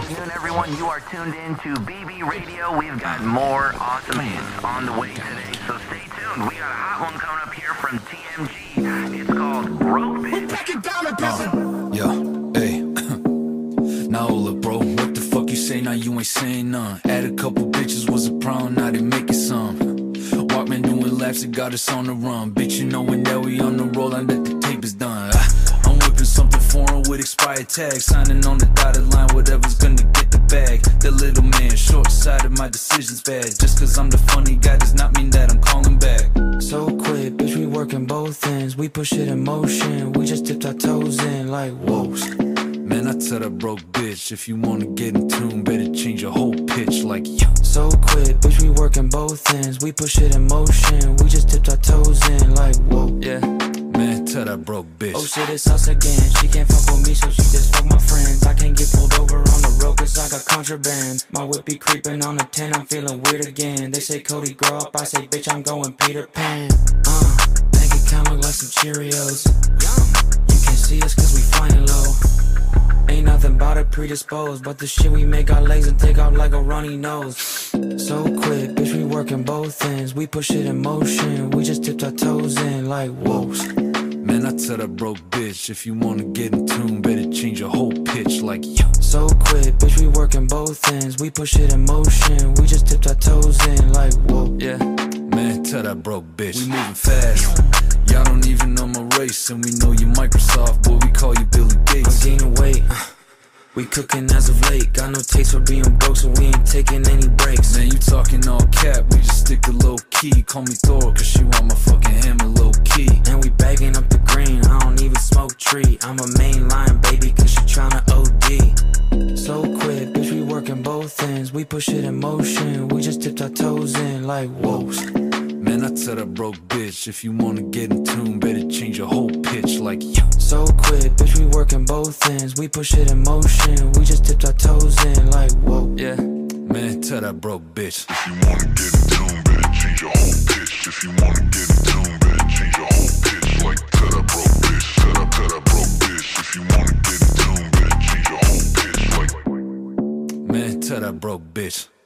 afternoon, everyone. You are tuned in to BB Radio. We've got more awesome hits on the way today, so stay tuned. We got a hot one coming up here from TMG. It's called Broke Bitch. Yo, hey. Now look, bro, what the fuck you say? Now you ain't saying none. Add a couple bitches was a problem, now they making some. Walkman doing laps, it got us on the run. Bitch, you know when that we on the roll and that the tape is done. I'm whipping something foreign with expired tags, signing on the dotted line, whatever's gonna get the bag. The little man, short-sighted, my decision's bad. Just cause I'm the funny guy does not mean that I'm calling back. So quick, bitch, we working both ends. We push it in motion, we just dipped our toes in like whoa. Man, I tell that broke bitch, if you wanna get in tune, better change your whole pitch like yo. So quick, bitch, we working both ends. We push it in motion, we just dipped our toes in like whoa. Yeah, man, tell that broke bitch. Oh shit, it's us again. She can't fuck with me, so she just fuck my friends. I can't get pulled over on the road cause I got contraband. My whip be creeping on the 10, I'm feeling weird again. They say Cody grow up, I say bitch I'm going Peter Pan. Bank account look like some Cheerios. You can't see us cause we flying low. Ain't nothing about it predisposed, but the shit we make our legs and take off like a runny nose. So quick, bitch, we working both ends. We push it in motion, we just dipped our toes in like whoa. Man, I tell that broke bitch, if you wanna get in tune, better change your whole pitch like yo. So quick, bitch, we working both ends. We push it in motion, we just dipped our toes in like whoa. Yeah, man, tell that broke bitch. We moving fast, y'all don't even know my race. And we know you Microsoft, boy, we call you Billy Gates. I'm gaining weight, we cooking as of late. Got no taste for being broke, so we ain't taking any breaks. Man, you talking all cap, we just stick to low key. Call me Thor, cause she want my fucking hammer low key. And we bagging up the green, I don't even smoke tree. I'm a mainline baby, cause she tryna OD. So quick, bitch, we working both ends. We push it in motion, we just dipped our toes in like whoa. Man, I tell that broke bitch, if you wanna get in tune, better change your whole pitch like yo. So quick, bitch, we working both ends. We push it in motion, we just dipped our toes in like whoa. Yeah, man, tell that broke bitch. If you wanna get in tune, better change your whole pitch. If you wanna get in tune, better change your whole pitch. Like tell that broke bitch, tell that broke bitch. If you wanna get in tune, better change your whole pitch. Like man, tell that broke bitch.